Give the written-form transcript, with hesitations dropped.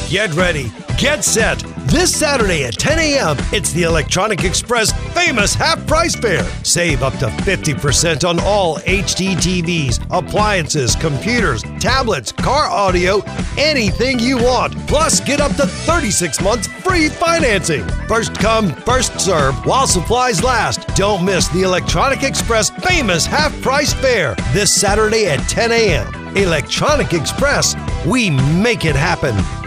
Get ready, get set. This Saturday at 10 a.m., it's the Electronic Express famous half price fair. Save up to 50% on all HD TVs, appliances, computers, tablets, car audio, anything you want. Plus, get up to 36 months free financing. First come, first serve while supplies last. Don't miss the Electronic Express famous half price fair this Saturday at 10 a.m. Electronic Express, we make it happen.